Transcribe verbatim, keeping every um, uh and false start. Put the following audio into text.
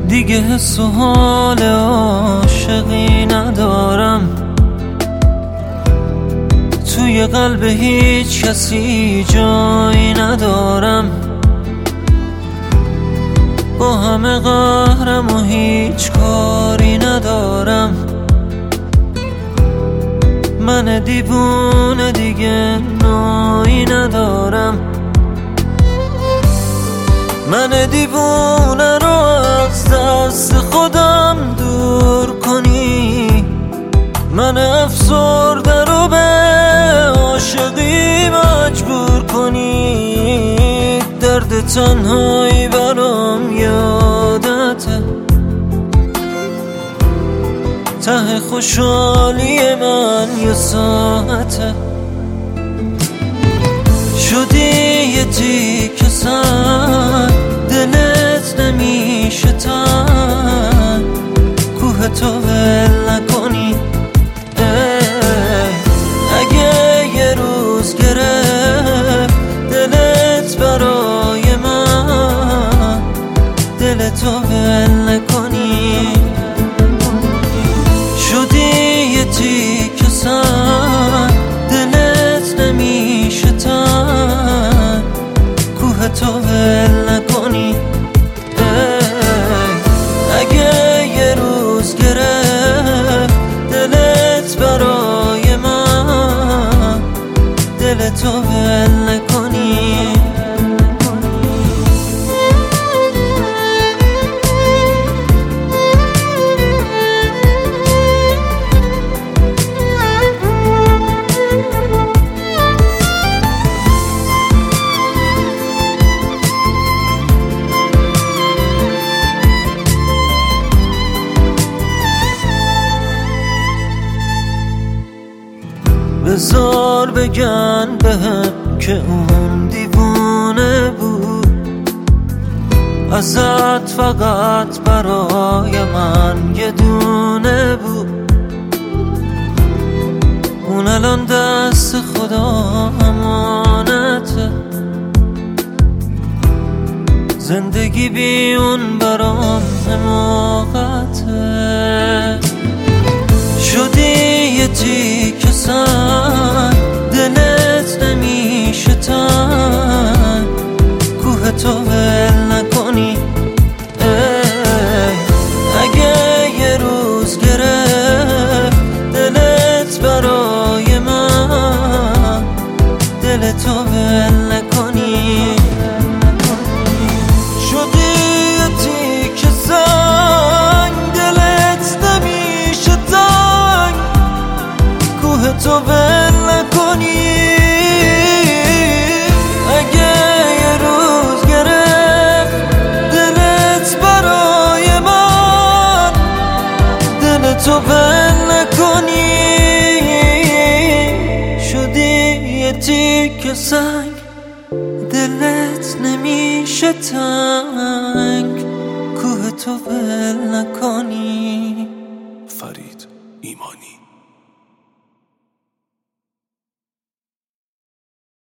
دیگه حس و حال عاشقی ندارم، توی قلب هیچ کسی جایی ندارم. با همه قهرم و هیچ کاری ندارم. من دیوونه دیگه نایی ندارم. من دیوونه رو از دست خودم دور کنی، من افسرده رو به عاشقی مجبور کنی. درد تنهایی برام یادته، ته خوشحالی من یه ساعته. شدی یه تیکه سر، دلت نمیشه تن، کوه تو ول نکنی. اگه یه روز گرفت دلت برای من، دلتو ول نکنی. شدی یه تیکه سر، دلت نمیشه تن، کوه تو ول نکنی. اگه یه روز گرفت دلت برای من، دلتو ول نکنی. بذار بگن بهم که اون دیوونه بود، ازت فقط برای من یه دونه بود. اون الان دست خدا امانته، زندگی بی اون برام حماقته. شدی یه تیکه سر، دلت نمیشه تن، کوه تو ول نکنی. اگه یه روز گرفت دلت برای من، دلتو ول نکنی. شدی یه تیکه سنگ، دلت نمیشه تنگ، کوه تو ول نکنی. اگه یه روز گرفت دلت برای من، دلتو ول نکنی. شدی یه تیکه سنگ، دلت نمیشه تنگ، کوه تو ول نکنی.